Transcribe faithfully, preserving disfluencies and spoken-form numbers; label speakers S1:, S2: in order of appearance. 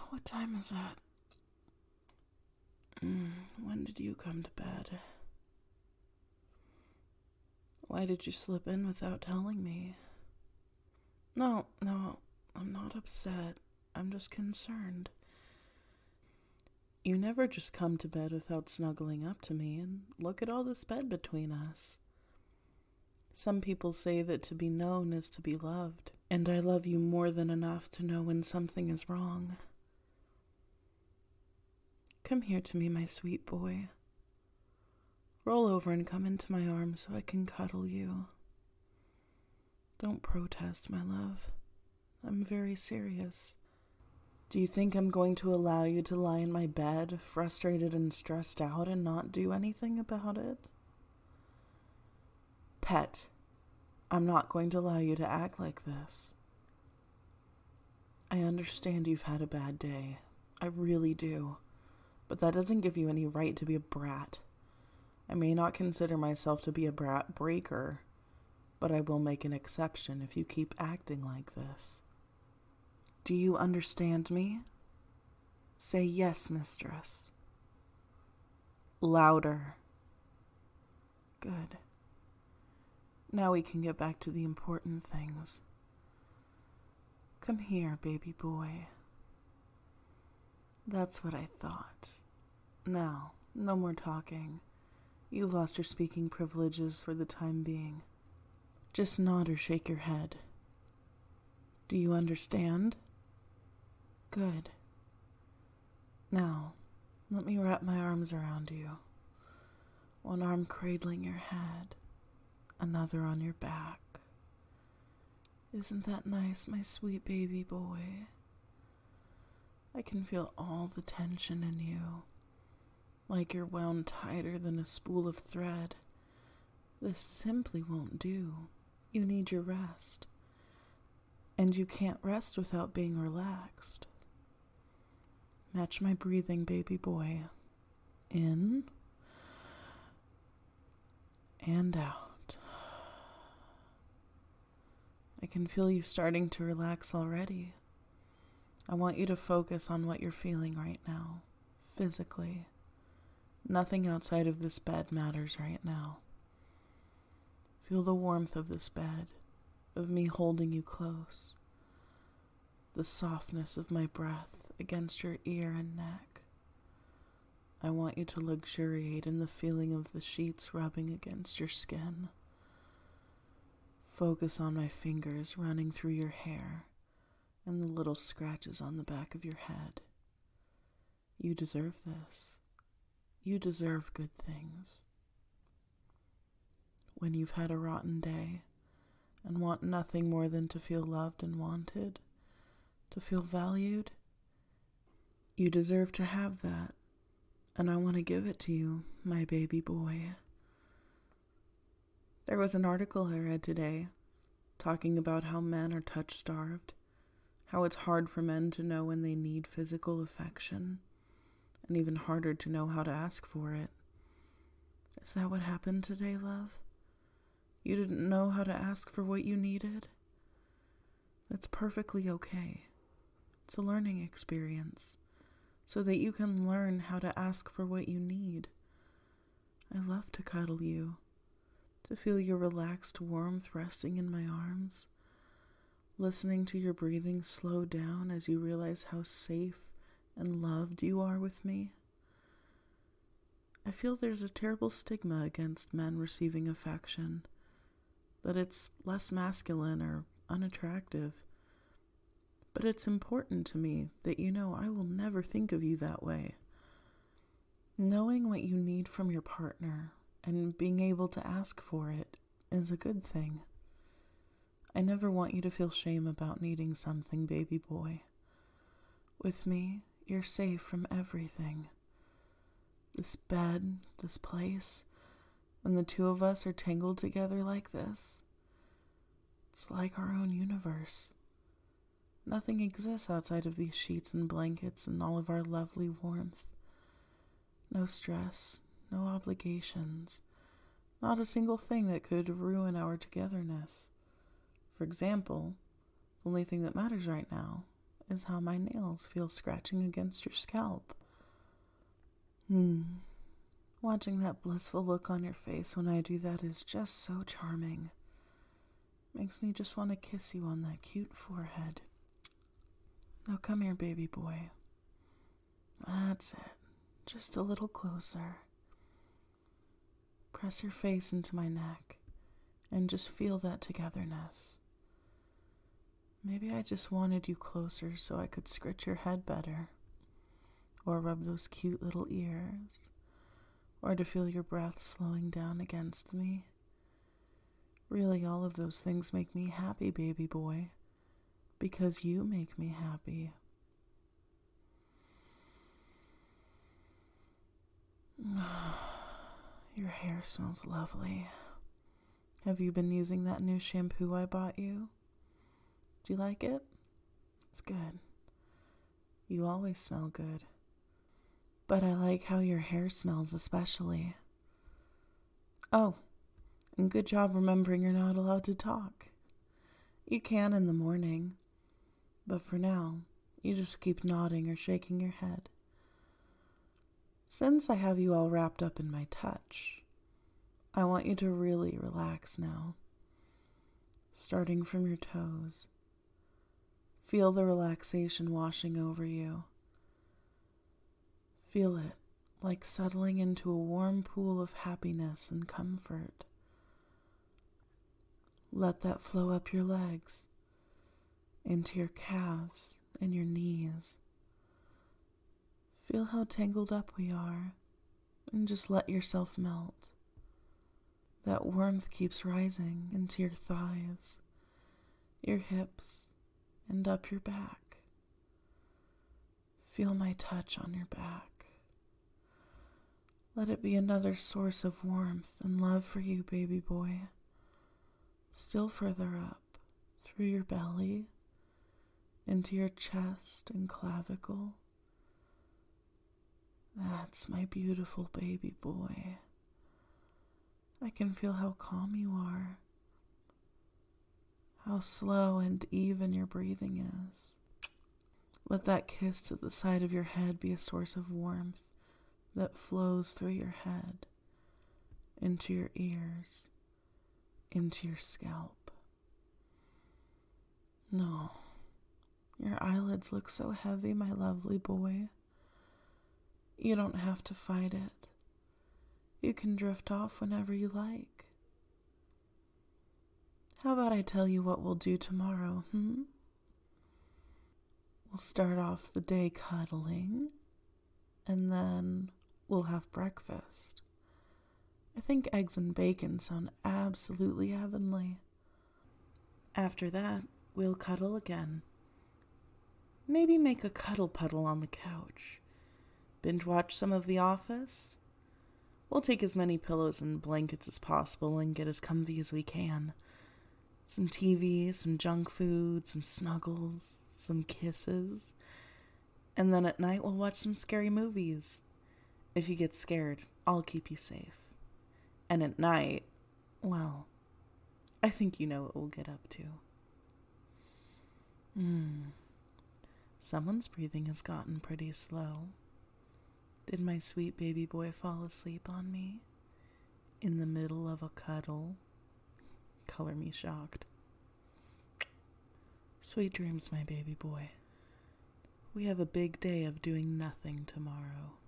S1: What time is it? Mm, when did you come to bed? Why did you slip in without telling me? No, no, I'm not upset. I'm just concerned. You never just come to bed without snuggling up to me, and look at all this bed between us. Some people say that to be known is to be loved, and I love you more than enough to know when something is wrong. Come here to me, my sweet boy. Roll over and come into my arms so I can cuddle you. Don't protest, my love. I'm very serious. Do you think I'm going to allow you to lie in my bed, frustrated and stressed out, and not do anything about it? Pet, I'm not going to allow you to act like this. I understand you've had a bad day. I really do. But that doesn't give you any right to be a brat. I may not consider myself to be a brat breaker, but I will make an exception if you keep acting like this. Do you understand me? Say yes, mistress. Louder. Good. Now we can get back to the important things. Come here, baby boy. That's what I thought. Now, no more talking. You've lost your speaking privileges for the time being. Just nod or shake your head. Do you understand? Good. Now, let me wrap my arms around you. One arm cradling your head, another on your back. Isn't that nice, my sweet baby boy? I can feel all the tension in you, like you're wound tighter than a spool of thread. This simply won't do. You need your rest. And you can't rest without being relaxed. Match my breathing, baby boy. In and out. I can feel you starting to relax already. I want you to focus on what you're feeling right now, physically. Nothing outside of this bed matters right now. Feel the warmth of this bed, of me holding you close, the softness of my breath against your ear and neck. I want you to luxuriate in the feeling of the sheets rubbing against your skin. Focus on my fingers running through your hair and the little scratches on the back of your head. You deserve this. You deserve good things. When you've had a rotten day and want nothing more than to feel loved and wanted, to feel valued, you deserve to have that, and I want to give it to you, my baby boy. There was an article I read today talking about how men are touch-starved, how it's hard for men to know when they need physical affection, and even harder to know how to ask for it. Is that what happened today, love? You didn't know how to ask for what you needed? That's perfectly okay. It's a learning experience, so that you can learn how to ask for what you need. I love to cuddle you, to feel your relaxed warmth resting in my arms, listening to your breathing slow down as you realize how safe and loved you are with me. I feel there's a terrible stigma against men receiving affection, that it's less masculine or unattractive. But it's important to me that you know I will never think of you that way. Knowing what you need from your partner and being able to ask for it is a good thing. I never want you to feel shame about needing something, baby boy. With me, you're safe from everything. This bed, this place, when the two of us are tangled together like this, it's like our own universe. Nothing exists outside of these sheets and blankets and all of our lovely warmth. No stress, no obligations, not a single thing that could ruin our togetherness. For example, the only thing that matters right now is how my nails feel scratching against your scalp. Hmm. Watching that blissful look on your face when I do that is just so charming. Makes me just want to kiss you on that cute forehead. Now come here, baby boy. That's it. Just a little closer. Press your face into my neck and just feel that togetherness. Maybe I just wanted you closer so I could scratch your head better, or rub those cute little ears, or to feel your breath slowing down against me. Really, all of those things make me happy, baby boy, because you make me happy. Your hair smells lovely. Have you been using that new shampoo I bought you? Do you like it? It's good. You always smell good. But I like how your hair smells especially. Oh, and good job remembering you're not allowed to talk. You can in the morning, but for now, you just keep nodding or shaking your head. Since I have you all wrapped up in my touch, I want you to really relax now. Starting from your toes. Feel the relaxation washing over you. Feel it like settling into a warm pool of happiness and comfort. Let that flow up your legs, into your calves and your knees. Feel how tangled up we are, and just let yourself melt. That warmth keeps rising into your thighs, your hips, and up your back. Feel my touch on your back. Let it be another source of warmth and love for you, baby boy. Still further up, through your belly, into your chest and clavicle. That's my beautiful baby boy. I can feel how calm you are, how slow and even your breathing is. Let that kiss to the side of your head be a source of warmth that flows through your head, into your ears, into your scalp. No, your eyelids look so heavy, my lovely boy. You don't have to fight it. You can drift off whenever you like. How about I tell you what we'll do tomorrow, hmm? We'll start off the day cuddling, and then we'll have breakfast. I think eggs and bacon sound absolutely heavenly. After that, we'll cuddle again. Maybe make a cuddle puddle on the couch. Binge watch some of The Office. We'll take as many pillows and blankets as possible and get as comfy as we can. Some T V, some junk food, some snuggles, some kisses. And then at night we'll watch some scary movies. If you get scared, I'll keep you safe. And at night, well, I think you know what we'll get up to. Hmm. Someone's breathing has gotten pretty slow. Did my sweet baby boy fall asleep on me? In the middle of a cuddle? Color me shocked. Sweet dreams, my baby boy. We have a big day of doing nothing tomorrow.